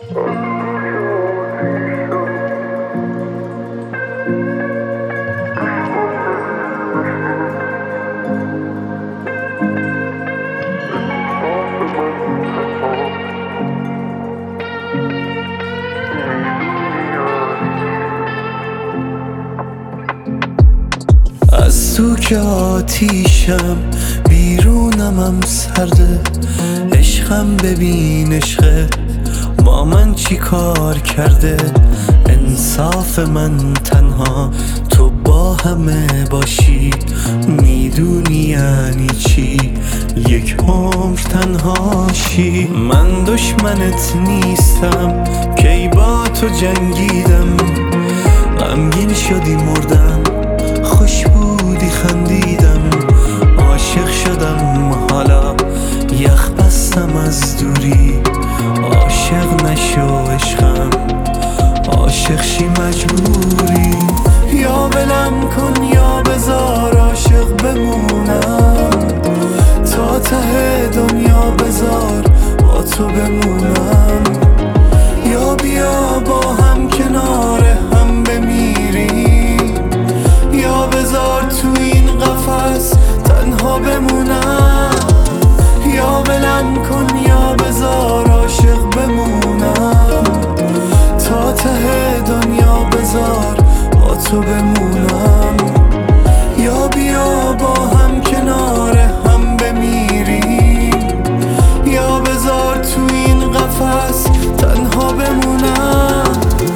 از تو که آتیشم بیرونمم سرده، عشقم ببین عشقه با من چی کار کرده. انصاف من تنها تو با همه باشی، میدونی یعنی چی یک عمر تنهاشی. من دشمنت نیستم کی با تو جنگیدم، غمگین شدی مردم خوش بودی خندیدم. عاشق شدم حالا یخ بستم از دوری، عاشق نشو عشقم عاشق شی مجبوری. یا ولم کن یا بذار عاشق بمونم، تا ته دنیا بذار با تو بمونم. یا بیا با هم کنار هم بمیریم، یا بذار تو این قفس تنها بمونم. یا ولم کن یا بذار عاشق بمونم، تا ته دنیا بذار با تو بمونم. یا بیا با هم کنار هم بمیریم، یا بذار تو این قفس تنها بمونم.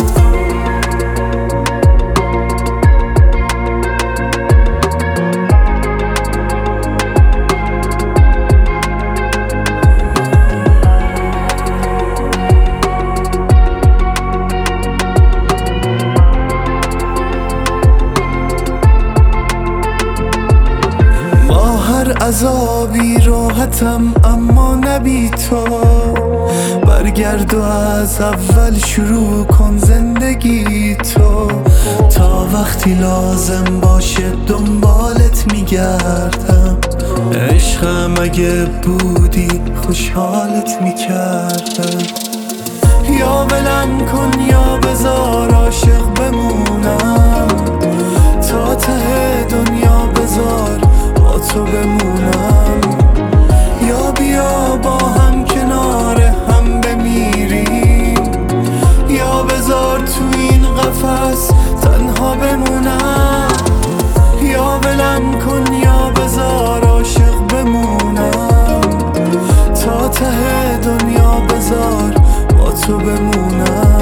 عذابی راحتم اما نبی تو، برگرد و از اول شروع کن زندگی تو. تا وقتی لازم باشه دنبالت میگردم، عشقم اگه بودی خوشحالت میکردم. یا ولم کن یا بذار عاشق بمونم، تا ته دنیا بذار با تو بمونم. یا بیا با هم کنار هم بمیریم، یا بذار تو این قفس تنها بمونم. یا ولم کن یا بذار عاشق بمونم، تا ته دنیا بذار با تو بمونم.